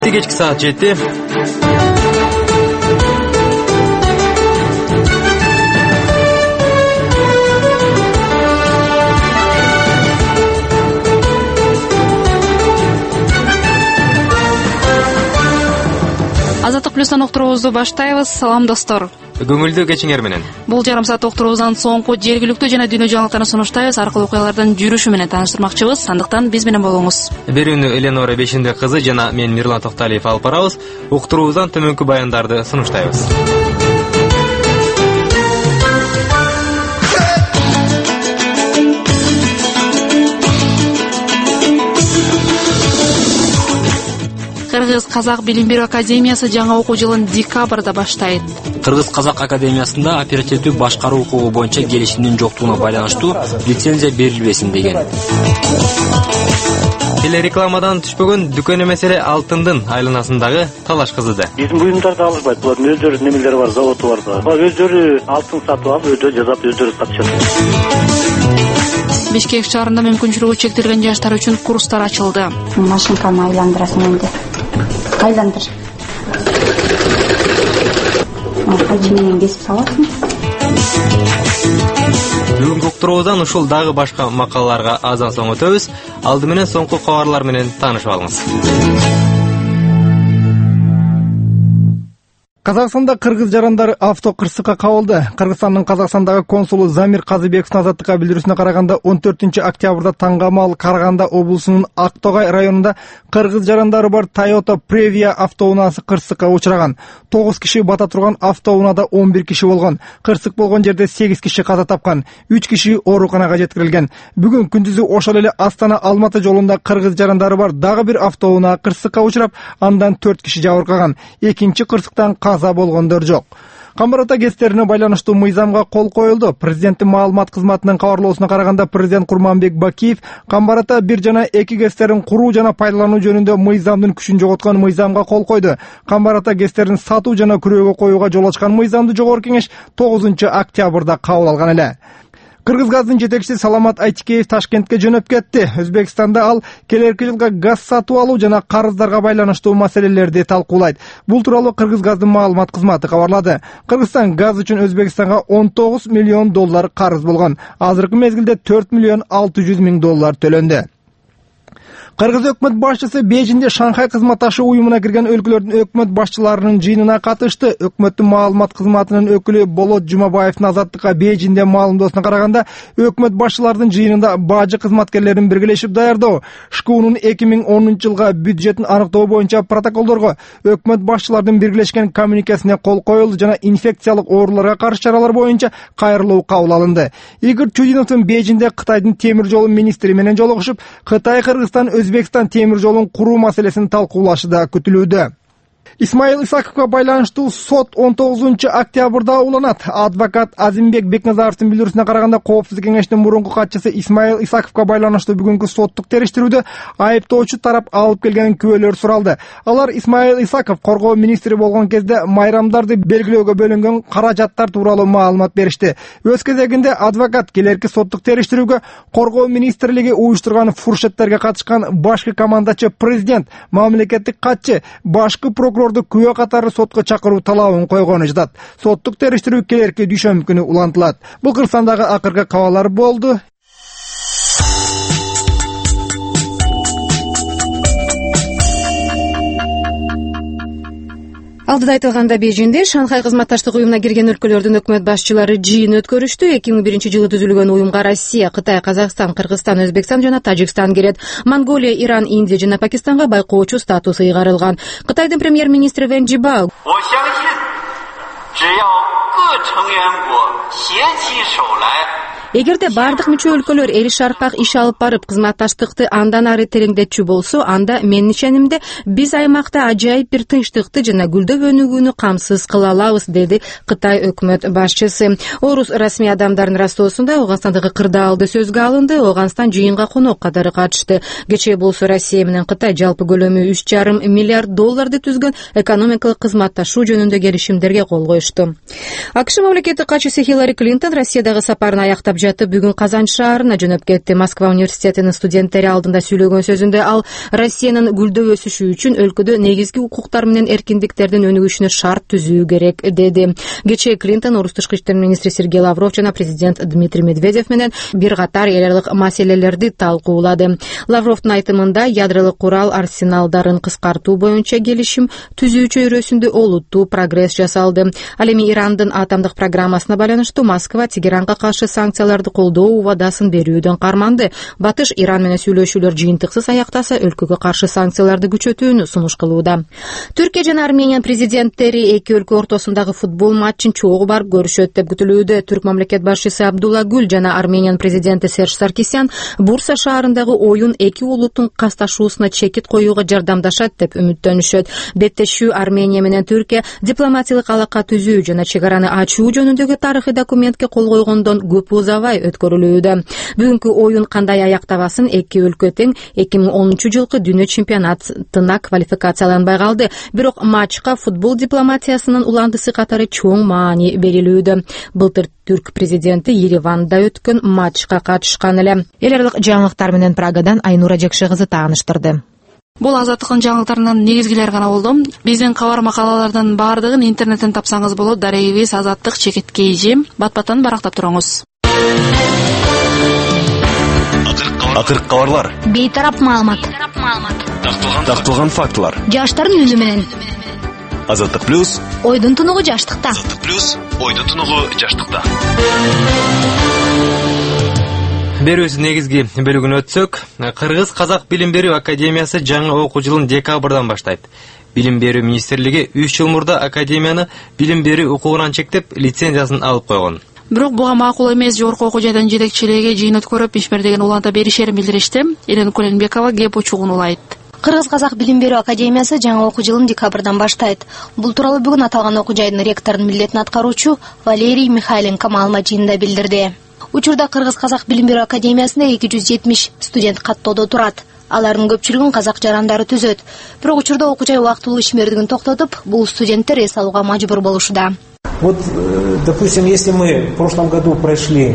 Kechki saat 7. Азаттык плюстан уктуруубузду баштайбыз. Салам достор. Көңүлдүү кечиңер менен. Бул жарым саат уктуруубуздан соңку жергиликтүү жана дүйнө жаңылыктарын сунуштайбыз. Ар кылуу окуялардын жүрүшү менен тааныштырмакчыбыз. Андыктан биз менен болуңуз. Берүүнү Эленора Бешинде кызы жана мен Мирлан Токталиев алып барабыз. Уктуруубуздан төмөнкү баяндарды сунуштайбыз. Кыргыз-Казак билим берүү академиясы жаңа окуу жылын декабрда баштайт. Кыргыз-Казак академиясында оперативдүү башкаруу укугу боюнча келишимдин жоктугуна байланыштуу лицензия берилбесин деген. Телерекламадан түшпөгөн дүкөн эмес эле алтындын айланасындагы талаш кызыды. Биздин буюмдарды алышпайт. Булардын өздөрүнүн немелери бар, заводу бар. Алар өздөрү алтын сатып алып, өздөрү жасап, өздөрү сатышат. Бишкек шаарында мүмкүнчүлүгү чектелген жаштар үчүн курстар ачылды. Машинканы айландырасың энди. Айландыр. Менен кесип саласың. Бүгүнкү уктуруубуздан ушул дагы башка макалаларга аздан соң өтөбүз. Алды менен соңку кабарлар менен таанышып алыңыз. Казакстанда кыргыз жарандары авто кырсыкка кабылды. Кыргызстандын Казакстандагы консулу Замир Казыбековдун азаттыкка билдирүүсүнө караганда 14-октябрда таңгамал Караганда облусунун Актогай районунда кыргыз жарандары бар Toyota Previa автоунаасы кырсыкка учураган. 9 киши бата турган автоунаада 11 киши болгон. Кырсык болгон жерде 8 киши каза тапкан, 3 киши ооруканага жеткирилген. Бүгүн күндүзү ошол эле Астана-Алматы жолунда кыргыз жарандары бар дагы бир автоунаа кырсыкка учурап, андан 4 киши жабыркаган. Экинчи кырсыктан каза болгондор жок. Камбар-Ата ГЭСтерине байланыштуу мыйзамга кол коюлду. Президенттин маалымат кызматынын кабарлоосуна караганда, президент Курманбек Бакиев Камбар-Ата 1 жана 2 ГЭСтерин куруу жана пайдалануу жөнүндө мыйзамдын күчүн жоготкон мыйзамга кол койду. Камбар-Ата ГЭСтерин сатуу жана күрөөгө коюуга жол ачкан мыйзамды жогорку кеңеш 9-октябрда кабыл алган эле. Кыргызгаздын жетекчиси Саламат Айтикеев Ташкентке жөнөп кетти. Өзбекстанда ал келерки жылга газ сатып алуу жана карыздарга байланыштуу маселелерди талкуулайт. Бул тууралуу Кыргызгаздын маалымат кызматы кабарлады. Кыргызстан газ үчүн Өзбекстанга $19 миллион карыз болгон. Азыркы мезгилде $4,600,000 төлөндү. Кыргыз өкмөт башчысы Бейжинде Шанхай кызматташуу уюмуна кирген өлкөлөрдүн өкмөт башчыларынын жыйынына катышты. Өкмөттүн маалымат кызматынын өкүлү Болот Жумабаевдин азаттыкка Бейжинде маалымдоосуна караганда, өкмөт башчыларынын жыйынында бажы кызматкерлерин биргелешип даярдоо, ШКУнун 2010-жылга бюджетин аныктоо боюнча протоколдорго, өкмөт башчыларынын биргелешкен коммуникасине кол коюлду жана инфекциялык ооруларга каршы чаралар боюнча кайрылуу кабыл алынды. Игорь Чудиновдун Бейжинде Кытайдын темир жолу министри менен жолугушуп, Кытай, Кыргызстан, Өзбекстан темир жолун куруу маселесин талкуулашы да күтүлүүдө. Исмаил Исаковго байланыштуу сот 19-октябрда уланат. Адвокат Азимбек Бекназаровдун билдирүүсүнө караганда, Коопсуздук кеңештин мурунку катчысы Исмаил Исаковго байланыштуу бүгүнкү соттук териштирүүдө айыптоочу тарап алып келген күбөлөр суралды. Алар Исмаил Исаков коргоо министри болгон кезде майрамдарды белгилөөгө бөлүнгөн каражаттар тууралуу маалымат беришти. Өз кезегинде адвокат келерки соттук териштирүүгө коргоо министрлиги уюштурган фуршеттерге катышкан башкы командачы президент, мамлекеттик катчы, башкы прокурорду күбө катары сотко чакыруу талабын койгону жатат. Соттук териштирүү келерки дүйшөмбү күнү улантылат. Бул Кыргызстандагы акыркы кабарлар болду. Алдыда айтылганда, Бейжинде Шанхай кызматташтык уюмуна кирген өлкөлөрдүн өкмөт башчылары жыйын өткөрүштү. 2001-жылы түзүлгөн уюмга Россия, Кытай, Казакстан, Кыргызстан, Өзбекстан жана Тажикстан кирет. Монголия, Иран, Индия жана Пакистанга байкоочу статусу ыйгарылган. Кытайдын премьер-министри Вэн Жибао эгерде бардык мүчө өлкөлөр эли шаркак иш алып барып кызматташтыкты андан ары тереңдетчү болсо, анда менин ишенимде биз аймакта ажайып бир тынчтыкты жана гүлдөп өнүгүүнү камсыз кыла алабыз, деди Кытай өкмөт башчысы. Орус расмий адамдардын растоосунда Ооганстандагы кырдаалды сөзгө алынды. Ооганстан жыйынга конок катары катышты. Кечээ болсо Россия менен Кытай жалпы көлөмү $3,5 миллиард түзгөн экономикалык кызматташуу жөнүндө келишимдерге кол коюшту. АКШ мамлекеттик катчысы Хиллари Клинтон Россиядагы сапарын аяктап жатып бүгүн Казан шаарына жөнөп кетти. Москва университетинин студенттери алдында сүйлөгөн сөзүндө ал Россиянын гүлдөп өсүшү үчүн өлкөдө негизги укуктар менен эркиндиктердин өнүгүшүнө шарт түзүү керек деди. Кечээ Клинтон, орус тышкы иштер министри Сергей Лавров жана президент Дмитрий Медведев менен бир катар эл аралык маселелерди талкуулады. Лавровдун айтымында ядролук курал арсеналдарын кыскартуу боюнча келишим түзүү чөйрөсүндө олуттуу прогресс жасалды. Ал эми Ирандын атомдук программасына байланыштуу Москва Тегеранга каршы санкцияларды колдоо убадасын берүүдөн карманды. Батыш Иран менен сүйлөшүүлөр жыйынтыксыз аяктаса өлкөгө каршы санкцияларды күчөтүүнү сунуш кылууда. Түркия жана Армения президенттери эки өлкө ортосундагы футбол матчын чогуу барып көрүшөт деп күтүлүүдө. Түрк мамлекет башчысы Абдулла Гүл жана Армениянын президенти Серж Саркисян Бурса шаарындагы оюн эки улуттун касташуусуна чекит коюуга жардамдашат деп үмүттөнүшөт. Беттешүү Армения менен Түркия дипломатиялык алака түзүү жана чек араны ачуу жөнүндөгү тарыхый документке кол койгондон көп узабай өткөрүлүүдө. Бүгүнкү оюн кандай аяктабасын эки өлкө тең 2010-жылкы дүйнө чемпионатына квалификацияланбай калды. Бирок матчка футбол дипломатиясынын уландысы катары чоң маани берилүүдө. Былтыр Түрк президенти Ереванда өткөн матчка катышкан эле. Эл аралык жаңылыктар менен Прагадан Айнура Жекше кызы тааныштырды. Бул Азаттыктын жаңылыктарынан негизгилер гана болду. Биздин кабар макалалардын баардыгын интернеттен тапсаңыз болот. Дарегибиз Азаттык /KG. Бат-баттан барактап туруңуз. Акыркы кабарлар. Бейтарап маалымат. Такталган фактылар. Жаштардын үнү менен. Азаттык плюс. Ойдун тунугу жаштыкта. Азаттык плюс. Ойдун тунугу жаштыкта. Берүүбүздүн негизги бөлүгүнө өтсөк, Кыргыз-Казак билим берүү академиясы жаңы окуу жылын декабрдан баштайт. Билим берүү министрлиги 3 жыл мурда академияны билим берүү укугунан чектеп, лицензиясын алып койгон. Бирок буга макул эмес, жогорку окуу жайдын жетекчилиги жыйын өткөрүп, ишмердеген уланта беришерин билдиришти. Элен Коленбекова кеп учугун улайт. Кыргыз-Казак билим берүү академиясы жаңы окуу жылын декабрдан баштайт. Бул тууралуу бүгүн аталган окуу жайдын ректорунун милдетин аткаруучу Валерий Михайленко маалымат жыйынында билдирди. Учурда Кыргыз-Казак билим берүү академиясында 270 студент каттоодо турат. Алардын көпчүлүгүн казак жарандары түзөт. Бирок учурда окуу жай убактылуу ишмердигин токтотуп, бул студенттер эс алууга мажбур болушуда. Вот, допустим, если мы в прошлом году прошли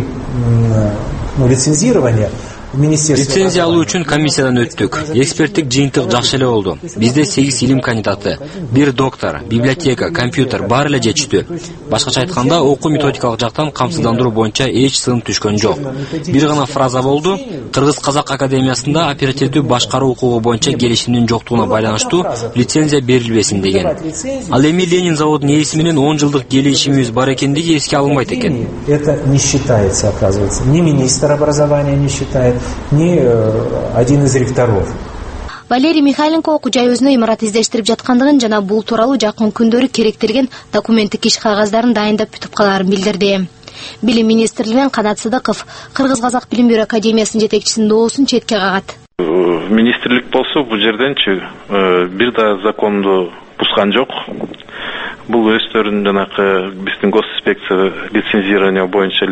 лицензирование, лицензия алуу үчүн комиссиядан өттүк. Эксперттик жыйынтык жакшы эле болду. Бизде 8 илим кандидаты, 1 доктор, библиотека, компьютер баары эле жетиштүү. Башкача айтканда, окуу методикалык жактан камсыздандыруу боюнча эч сын түшкөн жок. Бир гана фраза болду: Кыргыз-Казак академиясында оперативдүү башкаруу укугу боюнча келишимдин жоктугуна байланыштуу лицензия берилбесин деген. Ал эми Ленин заводунун ээси менен 10 жылдык келишимибиз бар экендиги эске алынбайт экен. Это не считается, оказывается. Ни министр образования не считает, ни один из ректоров. Валерий Михайленко окуу жай өзүнө имарат издештирип жаткандыгын жана бул тууралуу жакын күндөрү керектелген документтик иш кагаздарын дайындап бүтүп калаарын билдирди. Билим министрлигинен Канат Сыдыков Кыргыз-Казак билим берүү академиясынын жетекчисинин доосун четке кагат. Министрлик болсо бул жерденчи бир да законду бузган жок. Бул өздөрүнүн жанакы биздин госинспекция лицензирование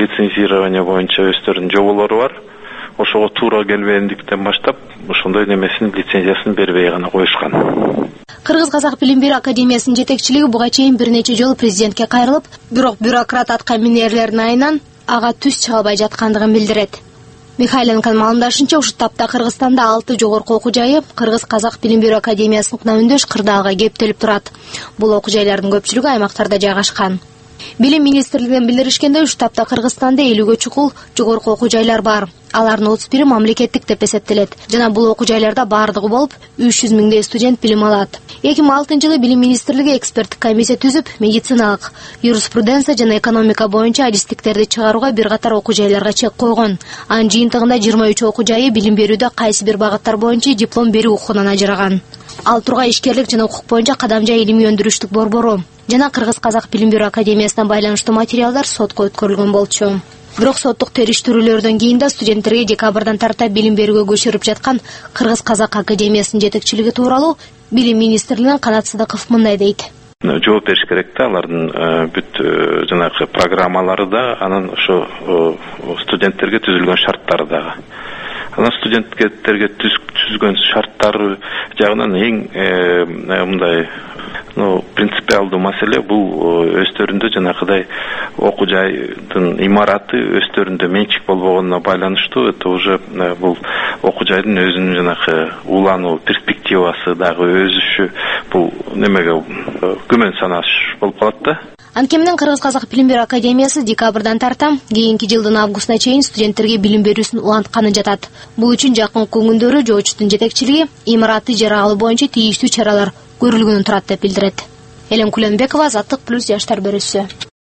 боюнча өздөрүнүн жоболору бар. Ошого туура келбегендиктен баштап, ошондой немесин лицензиясын бербей гана коюшкан. Кыргыз-Казак билим берүү академиясынын жетекчилиги буга чейин бир нече жолу президентке кайрылып, бирок бюрократ атка минерлердин айынан ага түз чыга албай жаткандыгын билдирет. Михайленконун маалымдашынча, ушул тапта Кыргызстанда 6 жогорку окуу жайы Кыргыз-Казак билим берүү академиясыныкына үндөш кырдаалга кептелип турат. Бул окуу жайлардын көпчүлүгү аймактарда жайгашкан. Билим министрлигинен билдиришкенде, ушул тапта Кыргызстанда 50 чукул жогорку окуу жайлар бар. Алардын 31 мамлекеттик деп эсептелет. Жана бул окуу жайларда бардыгы болуп 300 миңдей студент билим алат. 2006-жылы билим министрлиги эксперттик комиссия түзүп, медициналык, юриспруденция жана экономика боюнча адистиктерди чыгарууга бир катар окуу жайларга чек койгон. Анын жыйынтыгында 23 окуу жайы билим берүүдө кайсы бир багыттар боюнча диплом берүү укугунан ажыраган. Ал тургай ишкерлик жана укук боюнча кадамжай илимий өндүрүштүк борбору жана Кыргыз-Казак билим берүү академиясына байланыштуу материалдар сотко өткөрүлгөн болчу. Бирок соттук териштирүүлөрдөн кийин да студенттерге декабрдан тарта билим берүүгө көчүрүп жаткан Кыргыз-Казак академиясынын жетекчилиги тууралуу билим министрлигинен Канат Сыдыков мындай дейт. Жооп бериш керек да, алардын бүт жанагы программалары да, анан ошо студенттерге түзүлгөн шарттары дагы. Анан студенттерге түзгөн шарттары жагынан эң мындай принципиалдуу маселе бул өздөрүндө жанагыдай окуу жайдын имараты өздөрүндө менчик болбогонуна байланыштуу. Это уже бул окуу жайдын өзүнүн жанагы улануу перспективасы дагы өзүшү бул немеге күмөн санаш болуп калат да. Анткени менен Кыргыз-Казак билим берүү академиясы декабрдан тарта кийинки жылдын августуна чейин студенттерге билим берүүсүн улантканы жатат. Бул үчүн жакынкы күндөрү жоочтун жетекчилиги имараты жаралуу боюнча тийиштүү чаралар көрүлгөнүн турат деп билдирет. Элем Куленбекова, Азаттык плюс жаштар бөлүсү.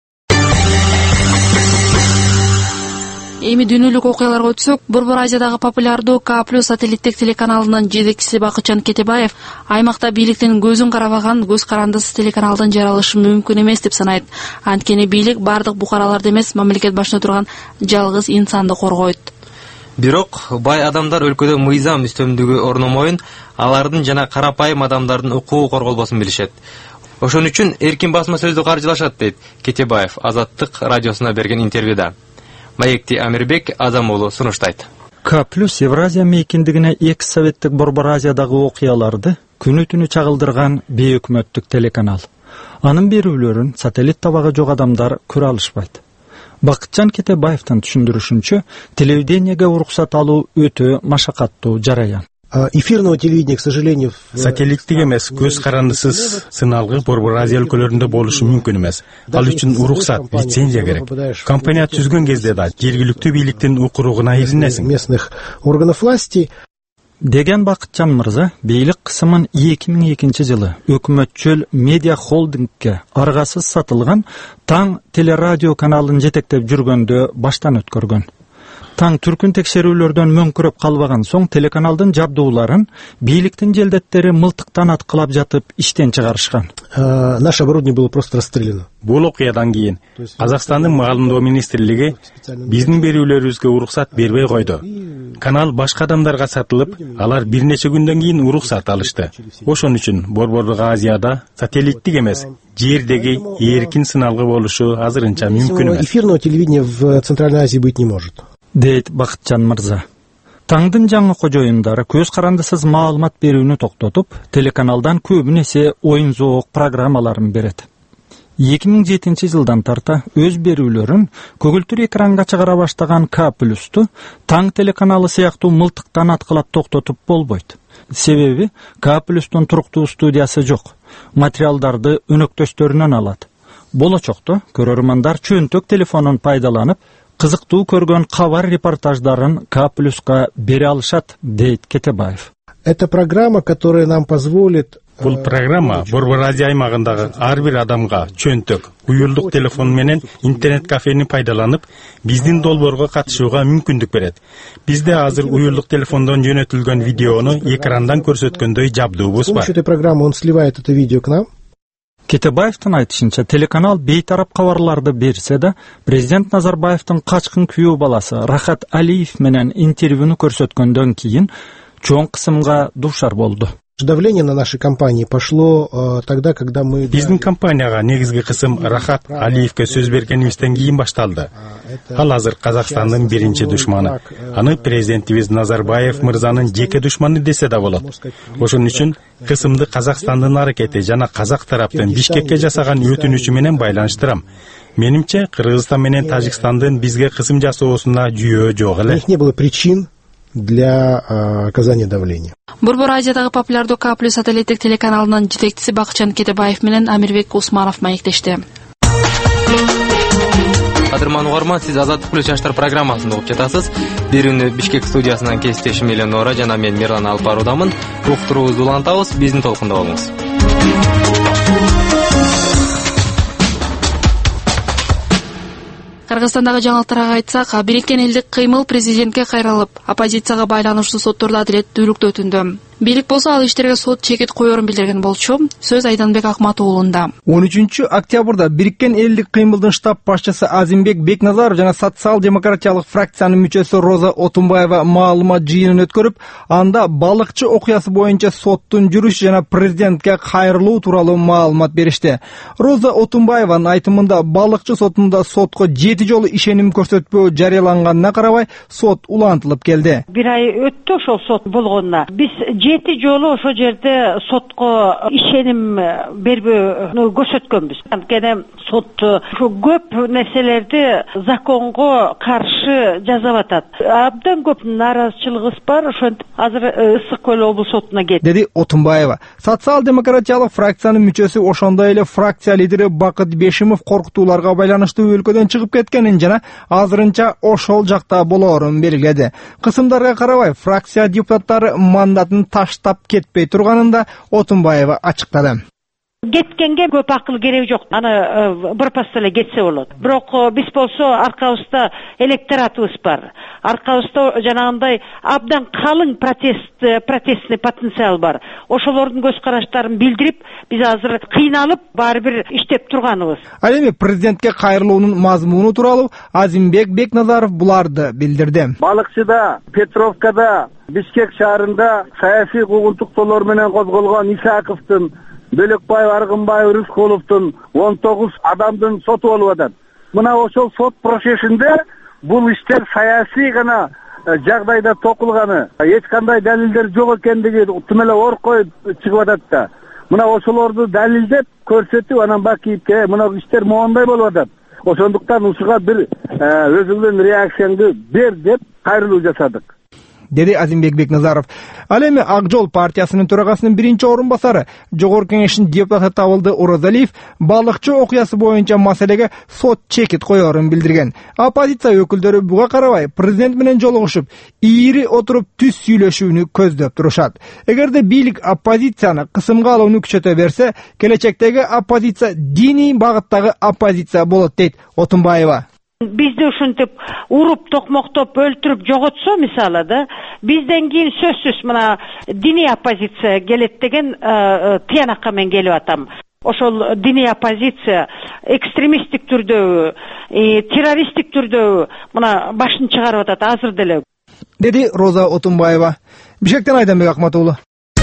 Эми дүйнөлүк окуяларга өтсөк, Борбор Азиядагы популярдуу К+ сателлиттик телеканалынын жетекчиси Бакытжан Кетебаев аймакта бийликтин көзүн карабаган көз карандысыз телеканалдын жаралышы мүмкүн эмес деп санайт. Анткени бийлик бардык букараларды эмес, мамлекет башында турган жалгыз инсанды коргойт. Бирок бай адамдар өлкөдө мыйзам үстөмдүгү орномоюн, алардын жана карапайым адамдардын укугу корголбосун билишет. Ошон үчүн эркин басма сөздү каржылашат дейт Кетебаев Азаттык радиосуна берген интервьюда. Маекти Амирбек Азам уулу сунуштайт. К+ Евразия мейкиндигине экс советтик Борбор Азиядагы окуяларды күнү түнү чагылдырган бейөкмөттүк телеканал. Анын берүүлөрүн сателлит табагы жок адамдар көрө алышпайт. Бакытжан Кетебаевдин түшүндүрүшүнчө, телевидениеге уруксат алуу өтө машакаттуу жараян. Эфирного телевидения, к сожалению, сателлиттик эмес, көз карандысыз сыналгы Борбор Азия өлкөлөрүндө болушу мүмкүн эмес. Ал үчүн уруксат, лицензия керек. Компания түзгөн кезде да жергиликтүү бийликтин укуругуна илинесиң. Местных органов власти деген Бакытжан мырза бийлик кысымын 2002 жылы өкмөтчүл медиа холдингке аргасыз сатылган Таң телерадио каналын жетектеп жүргөндө баштан өткөргөн. Таң түркүн текшерүүлөрдөн мөңкүрөп калбаган соң телеканалдын жабдууларын бийликтин желдеттери мылтыктан аткылап жатып иштен чыгарышкан. Наше оборудование было просто расстреляно. Бул окуядан кийин Казакстандын маалымдоо министрлиги биздин берүүлөрүбүзгө уруксат бербей койду. Канал башка адамдарга сатылып, алар бир нече күндөн кийин уруксат алышты. Ошон үчүн Борбор Азияда сателлиттик эмес, жердеги эркин сыналгы болушу азырынча мүмкүн эмес. Эфирного телевидения в Центральной Азии быть не может. Дейт Бакытжан мырза. Таңдын жаңы кожоюндары көз карандысыз маалымат берүүнү токтотуп, телеканалдан көбүн эсе оюн зоок программаларын берет. 2007 жылдан тарта өз берүүлөрүн көгүлтүр экранга чыгара баштаган К+ту Таң телеканалы сыяктуу мылтыктан аткылап токтотуп болбойт. Себеби К+тун туруктуу студиясы жок. Материалдарды өнөктөштөрүнөн алат. Болочокто көрөрмандар чөнтөк телефонун пайдаланып, кызыктуу көргөн кабар репортаждарын К+га бере алышат, дейт Кетебаев. Это программа, которая нам позволит. Бул программа Борбор Азия аймагындагы ар бир адамга чөнтөк, уюлдук телефон менен интернет кафени пайдаланып, биздин долбоорго катышууга мүмкүндүк берет. Бизде азыр уюлдук телефондон жөнөтүлгөн видеону экрандан көрсөткөндөй жабдуубуз бар. С помощью этой программы он сливает это видео к нам. Кетебаевдин айтышынча, телеканал бейтарап кабарларды берсе да, президент Назарбаевдин качкын күйөө баласы Рахат Алиев менен интервьюну көрсөткөндөн кийин чоң кысымга дуушар болду. Давление на нашей компании пошло тогда, когда мы... Биздин компанияга негизги кысым Рахат Алиевке сөз бергенибизден кийин башталды. Ал азыр Казакстандын биринчи душманы. Аны президентибиз Назарбаев мырзанын жеке душманы десе да болот. Ошон үчүн кысымды Казакстандын аракети жана казак тараптын Бишкекке жасаган өтүнүчү менен байланыштырам. Менимче, Кыргызстан менен Тажикстандын бизге кысым жасоосуна жүйөө жок эле. У них не было причин для оказания давления. Борбор Азиядагы популярдуу К+ сателлиттик телеканалынын жетекчиси Бакытжан Кетебаев менен Амирбек Усманов маектешти. Кадырман угарман, сиз Азаттык плюс жаштар программасын угуп жатасыз. Берүүнү Бишкек студиясынан кесиптешим Эленора жана мен Мирлан алып баруудамын. Уктуруубузду улантабыз, биздин толкунда болуңуз. Кыргызстандагы жаңылыктарга айтсак, Бириккен элдик кыймыл президентке кайрылып, оппозицияга байланыштуу соттордо адилеттүүлүктү өтүндү. Бийлик болсо ал иштерге сот чекит коерун билдирген болчу. Сөз Айданбек Акмат уулунда. 13 октябрда Бириккен элдик кыймылдын штаб башчысы Азимбек Бекназаров жана социал-демократиялык фракциянын мүчөсү Роза Отунбаева маалымат жыйынын өткөрүп, анда балыкчы окуясы боюнча соттун жүрүшү жана президентке кайрылуу тууралуу маалымат беришти. Роза Отунбаеванын айтымында балыкчы сотунда сотко 7 жолу ишеним көрсөтпөө жарыяланганына карабай, сот улантылып келди. Бир ай өттү ошол сот болгонуна. Биз 7 жолу ошол жерде сотко ишеним бербөөнү көрсөткөнбүз. Анткени сот ушу көп нерселерди законго каршы жазап атат. Абдан көп нааразычылыгыбыз бар, ошентип азыр Ысык Көл облус сотуна кетти, деди Отунбаева. Социал-демократиялык фракциянын мүчөсү, ошондой эле фракция лидери Бакыт Бешимов коркутууларга байланыштуу өлкөдөн чыгып кеткенин жана азырынча ошол жакта болоорун белгиледи. Кысымдарга карабай, фракция депутаттары мандатын таштап кетпей турганын да Отунбаева ачыктады. Кеткенге көп акыл кереги жок. Аны бир паста эле кетсе болот. Бирок биз болсо аркабызда электоратыбыз бар. Аркабызда жанагындай абдан калың протестный потенциал бар. Ошолордун көз караштарын билдирип, биз азыр кыйналып баары бир иштеп турганыбыз. Ал эми президентке кайрылуунун мазмуну тууралуу Азимбек Бекназаров буларды билдирди. Балыкчыда, Петровкада, Бишкек шаарында саясий куугунтуктоолор менен козголгон Исаковдун, Бөлөкбаев, Аргынбаев, Рыскуловдун 19 адамдын соту болуп атат. Мына ошол сот процессинде бул иштер саясий гана жагдайда токулганы, эч кандай далилдер жок экендиги тым эле оркой чыгып атат да. Мына ошолорду далилдеп көрсөтүп, анан бакийипке мына иштер моундай болуп атат. Ошондуктан ушуга бир өзүңдүн реакцияңды бер деп кайрылуу жасадык, деди Азимбек Бекназаров. Ал эми Ак Жол партиясынын төрагасынын биринчи орун басары, Жогорку Кеңештин депутаты Табылды Оразалиев балыкчы окуясы боюнча маселеге сот чекит коерун билдирген. Оппозиция өкүлдөрү буга карабай президент менен жолугушуп, ийири отуруп түз сүйлөшүүнү көздөп турушат. Эгерде бийлик оппозицияны кысымга алууну күчөтө берсе, келечектеги оппозиция диний багыттагы оппозиция болот, дейт Отунбаева. Бизди ушинтип уруп, токмоктоп, өлтүрүп жоготсо мисалы да, бизден кийин сөзсүз мына диний оппозиция келет деген тыянакка мен келип атам. Ошол диний оппозиция экстремисттик түрдө, террористтик түрдө мына башын чыгарып атат азыр деле, деди Роза Отунбаева. Бишкектен Айданбек Акмат уулу.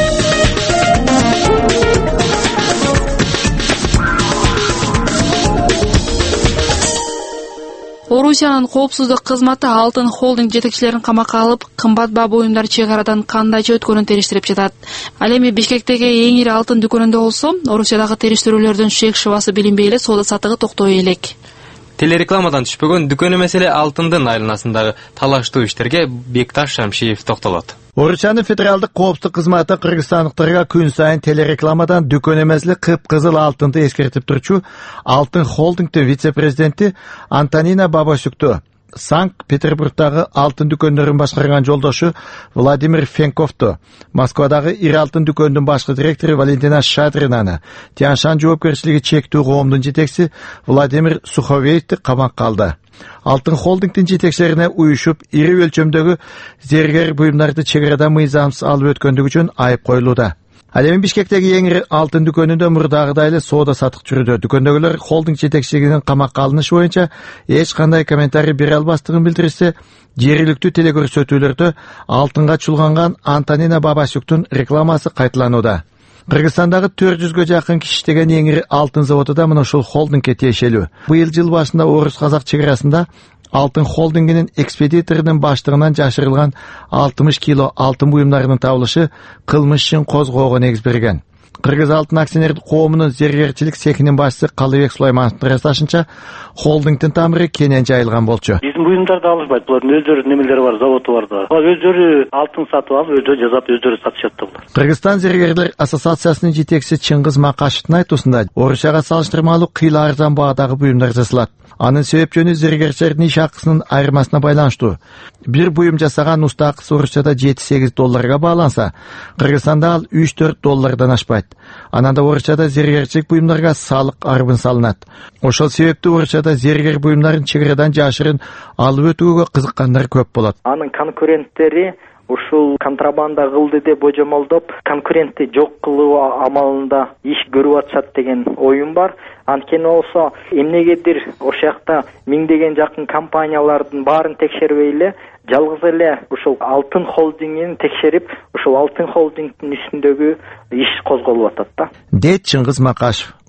Орусиянын коопсуздук кызматы Алтын холдинг жетекчилерин камакка алып, кымбат баа буюмдар чек арадан кандайча өткөнүн териштирип жатат. Ал эми Бишкектеги эң ири алтын дүкөнүндө болсо, Орусиядагы териштирүүлөрдүн шек шыбасы билинбей эле соода саттыгы токтой элек. Телерекламадан түшпөгөн дүкөн маселе алтындын айланасындагы талаштуу иштерге Бекташ Шамшиев токтолот. Орусиянын федералдык коопсуздук кызматы кыргызстандыктарга күн сайын телерекламадан дүкөн эмеслик кыпкызыл алтынды эскертип турчу Алтын холдингдин вице-президенти Антонина Бабасюкту Санкт-Петербургдагы алтын дүкөндөрүн башкарган жолдошу Владимир Фенковту, Москвадагы ири алтын дүкөндүн башкы директору Валентина Шадринаны, Тяньшан жоопкерчилиги чектүү коомдун жетекчиси Владимир Суховеевди камакка алды. Алтын холдингдин жетекчилерине уюшуп, ири өлчөмдөгү зергер буюмдарды чек арадан мыйзамсыз алып өткөндүгү үчүн айып коюлууда. Ал эми Бишкектеги эң ири алтын дүкөнүндө мурдагыдай эле соода сатык жүрүүдө. Дүкөндөгүлөр холдинг жетекчилигинин камакка алынышы боюнча эч кандай комментарий бере албастыгын билдирсе, жергиликтүү телекөрсөтүүлөрдө алтынга чулганган Антонина Бабасюктун рекламасы кайталанууда. Кыргызстандагы 400гө жакын киши иштеген эң ири алтын заводу да мына ушул холдингге тиешелүү. Быйыл жыл башында Орус-Казак чек арасында Алтын холдингинин экспедиторунун баштыгынан жашырылган 60 кило алтын буюмдарынын табылышы кылмыш ишин козгоого негиз берген. Кыргыз алтын акционердик коомунун зергерчилик цехинин башчысы Калыбек Сулаймановдун ырасташынча, холдингдин тамыры кенен жайылган болчу. Биздин буюмдарды алышпайт, булардын өздөрүнүн немелери бар, заводу бар да. Өздөрү алтын сатып алып, өздөрү жасап, өздөрү сатышат да булар. Кыргызстан зергерлер ассоциациясынын жетекчиси Чыңгыз Макашевдин айтуусунда, Орусияга салыштырмалуу кыйла арзан баадагы буюмдар жасалат. Анын себеп жөнү зергерчилердин иш акысынын айырмасына байланыштуу. Бир буюм жасаган уста акысы Орусияда $7-8 бааланса, Кыргызстанда ал $3-4 ашпайт. Ананда Орусияда зергерчилик буюмдарга салык арбын салынат. Ошол себептүү Орусияда зергер буюмдарын чек арадан жашырын алып өтүүгө кызыккандар көп болот. Анын конкуренттери ушул контрабанда кылды деп божомолдоп, конкурентти жок кылуу амалында иш көрүп атышат деген оюм бар. Анткени болсо эмнегедир ошол жакта миңдеген жакын компаниялардын баарын текшербей эле жалгыз эле ушул Алтын холдингин текшерип, ушул Алтын холдингдин үстүндөгү иш козголуп атат да. Дейт Чыңгыз Макашев.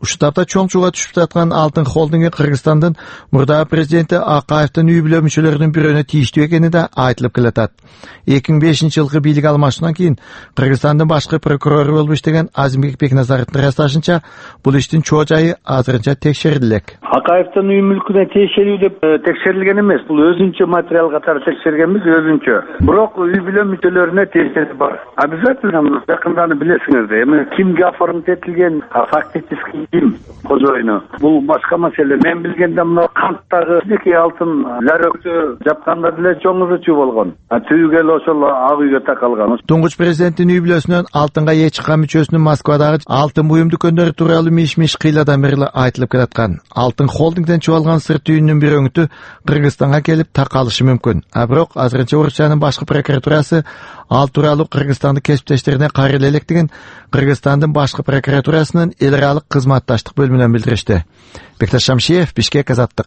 Ушул тапта чоң чууга түшүп жаткан Алтын холдинги Кыргызстандын мурдагы президенти Акаевдин үй бүлө мүчөлөрүнүн бирөөнө тийиштүү экени да айтылып келатат. 2005-жылкы бийлик алмашуудан кийин Кыргызстандын башкы прокурору болуп иштеген Азимбек Бекназаровдун ырасташынча, бул иштин чоо жайы азырынча текшерилет. Акаевдин үй мүлкүнө тиешелүү деп текшерилген эмес. Бул өзүнчө материал катары текшергенбиз, өзүнчө. Бирок үй бүлө мүчөлөрүнө тиешеси бар. Обязательно жакынданы билесиңер. Эми кимге оформить этилген, фактически ким кожоюну. Бул башка маселе. Мен билгенде мына канттагы кичинекей алтын ларөктө жапканда деле чоң ызычуу болгон. Түйгөл ошол ак үйгө такалган. Туңгуч президенттин үй бүлөсүнөн алтынга ээ чыккан мүчөсүнүн Москвадагы алтын буюм дүкөндөрү тууралуу миш-миш кыйладан бери айтылып келаткан. Алтын холдингден чуалган сыр түйүнүнүн бир өңүтү Кыргызстанга келип такалышы мүмкүн. Бирок азырынча Орусиянын башкы прокуратурасы ал тууралуу Кыргызстандын кесиптештерине кайрыл элек деген Кыргызстандын башкы прокуратурасынын эл аралык кызматташтык бөлүмүнөн билдиришти. Бекташ Шамшиев, Бишкек, Азаттык.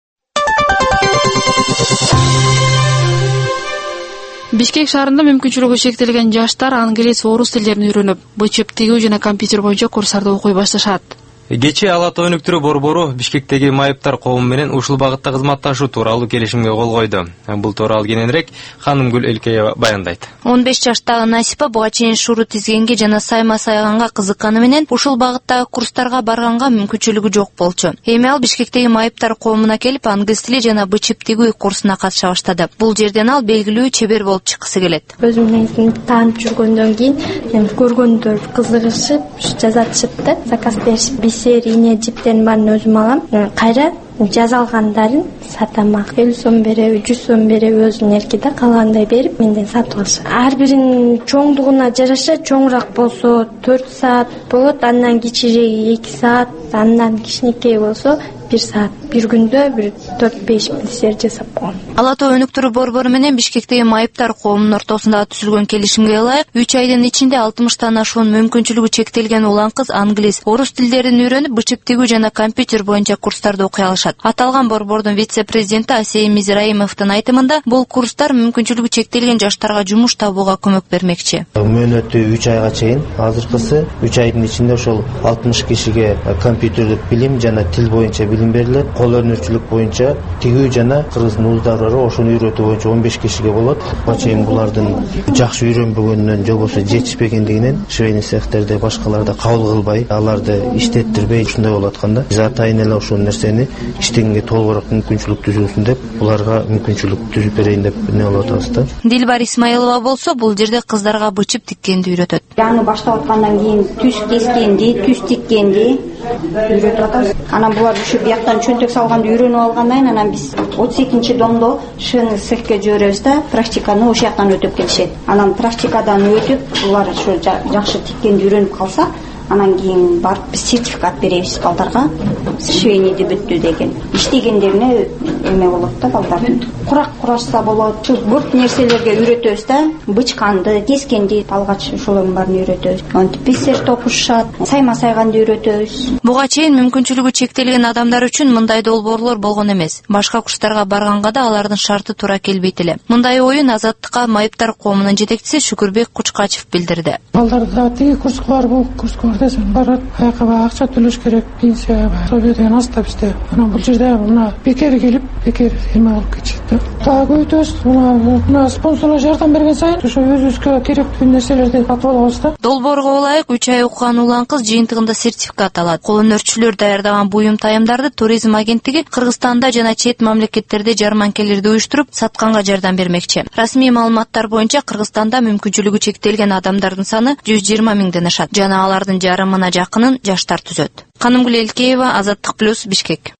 Бишкек шаарында мүмкүнчүлүгү шектелген жаштар англис, орус тилдерин үйрөнүп, бычып тигүү жана компьютер боюнча курстарды окуй башташат. Кечээ Ала Тоо өнүктүрүү борбору Бишкектеги майыптар коому менен ушул багытта кызматташуу тууралуу келишимге кол койду. Бул тууралуу кененирээк Ханымгүл Элкеева баяндайт. 15 жаштагы Насипа буга чейин шуру тизгенге жана сайма сайганга кызыкканы менен ушул багыттагы курстарга барганга мүмкүнчүлүгү жок болчу. Эми ал Бишкектеги майыптар коомуна келип, англис тили жана бычып тигүү курсуна катыша баштады. Бул жерден ал белгилүү чебер болуп чыккысы келет. Өзүмдүн таанып жүргөндөн кийин көргөндөр кызыгышып, жазатышып да, заказ беришип, бисер, ине, жиптен баарын өзүм алам. Кайра жаза алгандарын сатамак. 50 сом береби, 100 сом береби өзүнүн эрки да, калгандай берип менден сатып алышат. Ар биринин чоңдугуна жараша чоңураак болсо 4 саат болот, андан кичиреги 2 саат, андан кичинекей болсо 1 саат. Бир күндө бир 4-5 билсер жасап койгом. Ала Тоо өнүктүрүү борбору менен Бишкектеги майыптар коомунун ортосунда түзүлгөн келишимге ылайык 3 айдын ичинде 60тан ашуун мүмкүнчүлүгү чектелген улан кыз англис, орус тилдерин үйрөнүп, бычып тигүү жана компьютер боюнча курстарды окуй алышат. Аталган борбордун вице-президенти Асей Мизраимовдун айтымында, бул курстар мүмкүнчүлүгү чектелген жаштарга жумуш табууга көмөк бермекчи. Мөөнөтү 3 айга чейин, азыркысы 3 айдын ичинде ошол 60 кишиге компьютерлик билим жана тил боюнча билим берилет. Кол өнөрчүлүк боюнча тигүү жана кыргыздын ууздары бар, ошону үйрөтүү боюнча 15 кишиге болот. Буга чейин булардын жакшы үйрөнбөгөнүнөн же болбосо жетишпегендигинен швейный цехтерде башкаларда кабыл кылбай, аларды иштеттирбей ушундай болуп атканда, биз атайын эле ошол нерсени иштегенге толугураак мүмкүнчүлүк түзүлсүн деп, буларга мүмкүнчүлүк түзүп берейин деп не болуп атабыз да. Дилбар Исмаилова болсо бул жерде кыздарга бычып тиккенди үйрөтөт. Жаңы баштап аткандан кийин түз кескенди, түз тиккенди үйрөтүп атабыз. Анан булар ушу бияктан чөнтөк салганды үйрөнүп алгандан кийин анан биз 32-нчи домдо шыны цехке жиберебиз да, практиканы ошол жактан өтүп келишет. Анан практикадан өтүп, булар ушу жакшы тиккенди үйрөнүп калса, анан кийин барып биз сертификат беребиз балдарга, швейныйды бүттү деген. Иштегендерине эме болот да балдар. Курак курашса болот. Ушу көп нерселерге үйрөтөбүз да, бычканды, кескенди, алгач ошолордун баарын үйрөтөбүз. Монтип бисер токушат, сайма сайганды үйрөтөбүз. Буга чейин мүмкүнчүлүгү чектелген адамдар үчүн мындай долбоорлор болгон эмес. Башка курстарга барганга да алардын шарты туура келбейт эле. Мындай оюн Азаттыкка майыптар коомунун жетекчиси Шүкүрбек Кучкачев билдирди. Балдарда тиги курска бар, бул курска бар десең барат, аяка акча төлөш керек, пенсия бар. Сол деген аз да бизде. Анан бул жерде мына бекер келип, бекер эме алып кетишет да. Дагы көбөйтөбүз. Мына спонсорлор жардам берген сайын ошо өзүбүзгө керектүү нерселерди сатып алабыз да. Долбоорго ылайык 3 ай окуган улан кыз жыйынтыгында сертификат алат. Кол өнөрчүлөр даярдаган буюм тайымдарды туризм агенттиги Кыргызстанда жана чет мамлекеттерде жарманкелерди уюштуруп сатканга жардам бермекчи. Расмий маалыматтар боюнча Кыргызстанда мүмкүнчүлүгү чектелген адамдардын саны 120 миңден ашат жана алардын жарымына жакынын жаштар түзөт. Ханымгүл Элкеева, Азаттык плюс, Бишкек.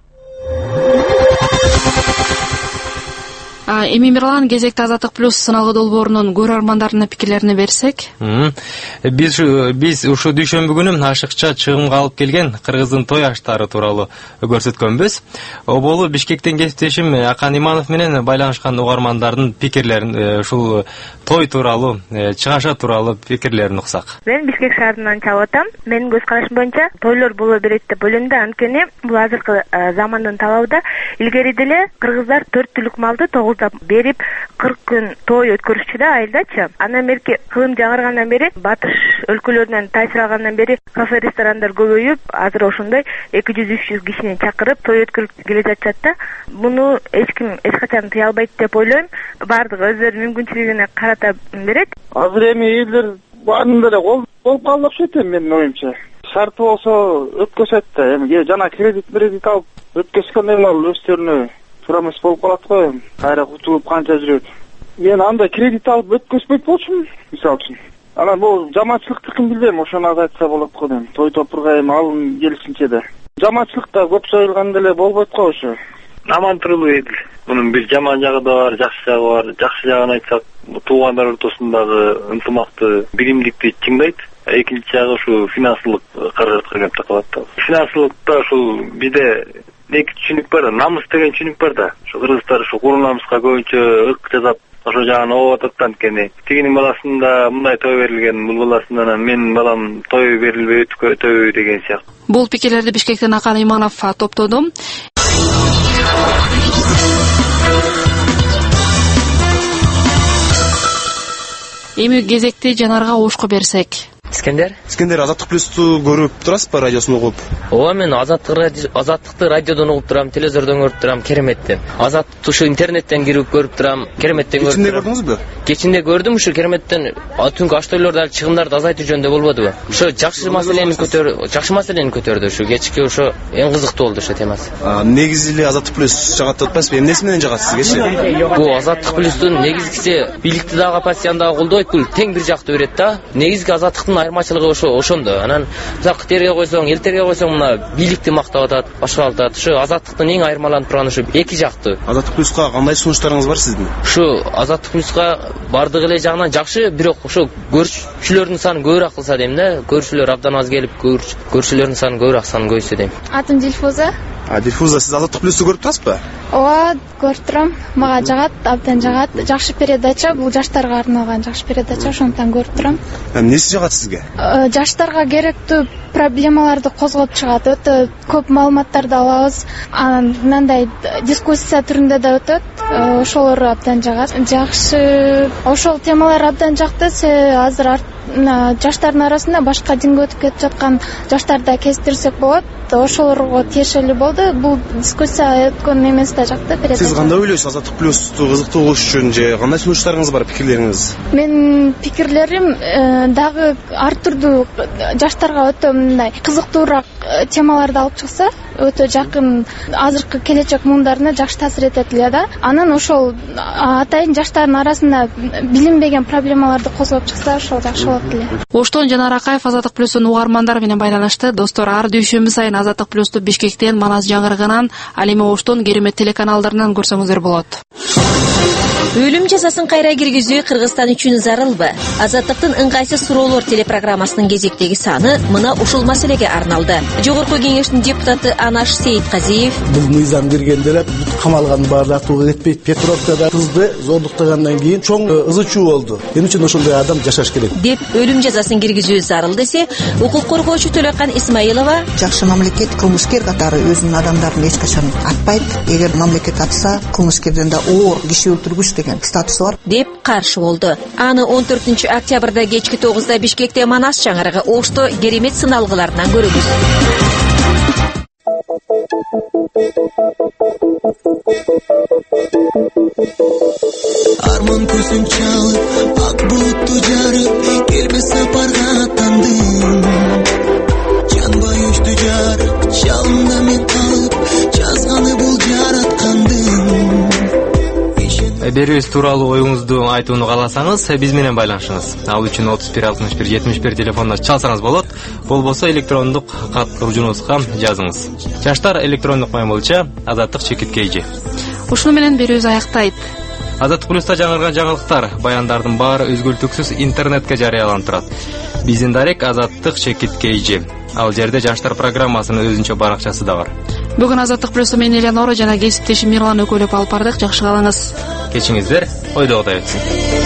Эми Мирлан, кезекте Азаттык плюс сыналгы долбоорунун көрөрмандарына пикирлерине берсек. Биз ушу дүйшөмбү күнү ашыкча чыгымга алып келген кыргыздын той аштары тууралуу көрсөткөнбүз. Оболу Бишкектен кесиптешим Акан Иманов менен байланышкан угармандардын пикирлерин, ушул той тууралуу, чыгаша тууралуу пикирлерин уксак. Мен Бишкек шаарынан чалып атам. Менин көз карашым боюнча тойлор боло берет деп ойлойм да, анткени бул азыркы замандын талабыда. Илгери деле кыргыздар 4 түлүк малды 9 кабылдап берип 40 күн той өткөрүшчү да айылдачы. Андан бери кылым жаңыргандан бери, батыш өлкөлөрүнөн тайсыралгандан бери кафе ресторандар көбөйүп, азыр ошондой 200-300 кишини чакырып той өткөрүп келе жатышат да. Муну эч ким эч качан тыя албайт деп ойлойм. Бардыгы өздөрүнүн мүмкүнчүлүгүнө карата берет. Азыр эми элдер баарын деле болуп калып окшойт менин оюмча. Шарты болсо өткөзөт да. Эми жана кредит алып өткөзгөндөр ал өздөрүнө туура эмес болуп калат го. Кайра кутулуп канча жүрөт. Мен андай кредит алып өткөзбөйт болчумун, мисалы үчүн. Анан бул жамаатчылыктыкын билбейм, ошону айтса болот го дейм. Той топурга эми алым келишинче да. Жамаатчылыкта көп жайылган деле болбойт го ошо. Аман туруп элдер. Мунун бир жаман жагы да бар, жакшы жагы бар. Жакшы жагын айтсак, туугандар ортосундагы ынтымакты, биримдикти чыңдайт. Экинчи жагы ушу финансылык каражатка келип такалат да. Финансылыкта ушул бизде эки түшүнүк бар да, намыс деген түшүнүк бар да. Ушу кыргыздар ушу куру намыска көбүнчө ык жасап, ошо жагын ооп атат анткени. Тигинин баласында мындай той берилген, бул баласында менин балам той берилбей өтөбү деген сыяктуу. Бул пикирлерди Бишкектен Акан Иманов топтоду. Эми кезекти Жанарга ошко берсек. Искендер Азаттык плюсту көрүп турасызбы, радиосун угуп? Ооба, мен Азаттыкты радиодон угуп турам, телевизордон көрүп турам, кереметтен. Азаттыкты ушу интернеттен кирип көрүп турам, кереметтен көрүп турам. Кечинде көрдүңүзбү? Кечинде көрдүм, ушу кереметтен түнкү аш тойлордо чыгымдарды азайтуу жөнүндө болбодубу? Ушу жакшы маселени көтөрдү, ушу кечки ушу эң кызыктуу болду ушу темасы. Негизи эле Азаттык плюс жагат деп атпайсызбы? Эмнеси менен жагат сизгечи? Бул Азаттык плюстун негизгиси бийликти дагы оппозицияны дагы колдойт, бул тең бир жактуу берет да. Негизги Азаттыктын айырмачылыгы ошондо. Анан кытерге койсоң, элтерге койсоң, мына бийликти мактап атат, башка атат. Ушу Азаттыктын эң айырмаланып турганы ушу эки жактуу. Азаттык плюска кандай сунуштарыңыз бар сиздин? Ушу Азаттык плюска бардык эле жагынан жакшы, бирок ушу көрүүчүлөрдүн санын көбүрөөк кылса дейм да. Көрүүчүлөр абдан аз келип, көрүүчүлөрдүн санын көбүрөөк көбөйтсө дейм. Атым Дилфуза. Дилфуза, сиз Азаттык плюсту көрүп турасызбы? Ооба, көрүп турам. Мага жагат, абдан жагат. Жакшы передача, бул жаштарга арналган жакшы передача, ошондон көрүп турам. Эмнеси жагат сизге? Жаштарга керектүү проблемаларды козгоп чыгат. Өтө көп маалыматтарды алабыз. Анан мындай дискуссия түрүндө да өтөт. Ошолор абдан жагат. Жакшы. Ошол темалар абдан жакты. Азыр жаштардын арасында башка динге өтүп кетип жаткан жаштарды кездирсек болот. Ошолорго тиешелүү болду. Бул дискуссия өткөн эмес да жакты. Сиз кандай ойлойсуз? Азаттык плюсту кызыктуу кылыш үчүн же кандай сунуштарыңыз бар, пикирлериңиз? Менин пикирлерим дагы ар түрдүү жаштарга өтө мындай кызыктуураак темаларды алып чыкса, өтө жакын азыркы келечек муундарына жакшы таасир этет эле да. Анан ошол атайын жаштардын арасында билинбеген проблемаларды козгоп чыкса, ошол жакшы болот эле. Оштон Жанар Акаев Азаттык плюстун угармандары менен байланышты. Достор, ар дүйшөмбү сайын Азаттык плюсту Бишкектен, Манас жаңырыгынан, ал эми Оштон керемет телеканалдарынан көрсөңүздөр болот. Өлүм жазасын кайра киргизүү Кыргызстан үчүн зарылбы? Азаттыктын ыңгайсыз суроолор телепрограммасынын кезектеги саны мына ушул маселеге арналды. Жогорку кеңештин депутаты Анаш Сейитказиев: бул мыйзам киргенде эле камалгандын баары актууга кетпейт. Петровкада кызды зордуктагандан кийин чоң ызы чуу болду. Эмне үчүн ошондой адам жашаш керек? Деп өлүм жазасын киргизүү зарыл десе, укук коргоочу Төлөкан Исмаилова: жакшы мамлекет кылмышкер катары өзүнүн адамдарын эч качан атпайт. Эгер мамлекет атса, кылмышкерден да оор киши өлтүргүч деген статусу бар деп каршы болду. Аны 14 октябрда кечки 9-да Бишкекте Манас жаңырыгы Ошто керемет сыналгыларынан көрөбүз. Арман көзүн чалып, ак булутту жарып, келбес сапарга аттандым. Жанбай өчтү жарык, жалында мен калып, жазганы бул жараткандым. Берүүбүз тууралуу оюңузду айтууну кааласаңыз, биз менен байланышыңыз. Ал үчүн 31 61 71 телефонуна чалсаңыз болот. Болбосо электрондук кат ружунубузга жазыңыз. Жаштар электрондук маймылча azattik@kg. Ушуну менен берүүбүз аяктайт. Азаттык плюста жаңырган жаңылыктар, баяндардын баары үзгүлтүксүз интернетке жарыяланып турат. Биздин дарек azattik@kg. Ал жерде жаштар программасынын өзүнчө баракчасы да бар. Бүгүн Азаттык плюсту мен Элеонора жана кесиптешим Мирлан өкөлөп алып бардык. Жакшы калыңыз. Кечиңиздер ойдогудай өтсүн.